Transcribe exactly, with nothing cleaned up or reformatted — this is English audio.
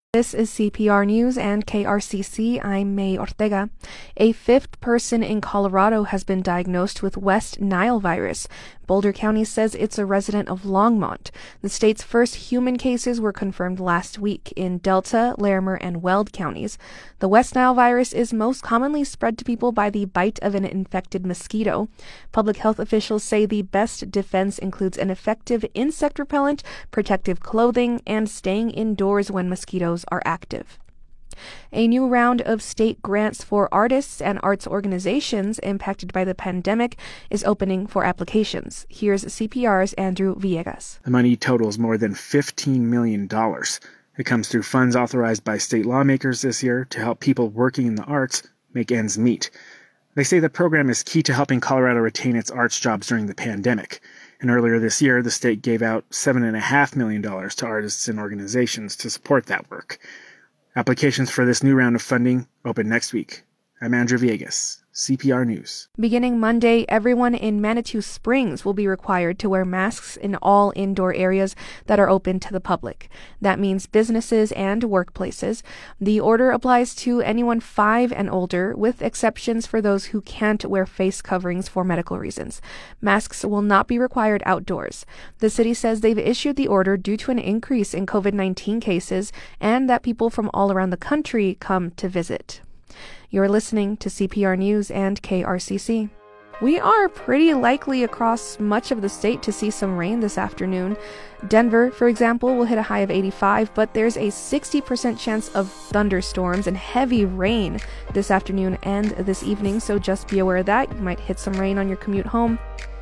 This is C P R News and K R C C. I'm May Ortega. A fifth person in Colorado has been diagnosed with West Nile virus. Boulder County says it's a resident of Longmont. The state's first human cases were confirmed last week in Delta, Larimer, and Weld counties. The West Nile virus is most commonly spread to people by the bite of an infected mosquito. Public health officials say the best defense includes an effective insect repellent, protective clothing, and staying indoors when mosquitoes are active. A new round of state grants for artists and arts organizations impacted by the pandemic is opening for applications. Here's C P R's Andrew Villegas. The money totals more than fifteen million dollars. It comes through funds authorized by state lawmakers this year to help people working in the arts make ends meet. They say the program is key to helping Colorado retain its arts jobs during the pandemic. And earlier this year, the state gave out seven point five million dollars to artists and organizations to support that work. Applications for this new round of funding open next week. I'm Andrew Villegas, C P R News. Beginning Monday, everyone in Manitou Springs will be required to wear masks in all indoor areas that are open to the public. That means businesses and workplaces. The order applies to anyone five and older, with exceptions for those who can't wear face coverings for medical reasons. Masks will not be required outdoors. The city says they've issued the order due to an increase in covid nineteen cases and that people from all around the country come to visit. You're listening to C P R News and K R C C. We are pretty likely across much of the state to see some rain this afternoon. Denver, for example, will hit a high of eighty-five, but there's a sixty percent chance of thunderstorms and heavy rain this afternoon and this evening, so just be aware of that. You might hit some rain on your commute home.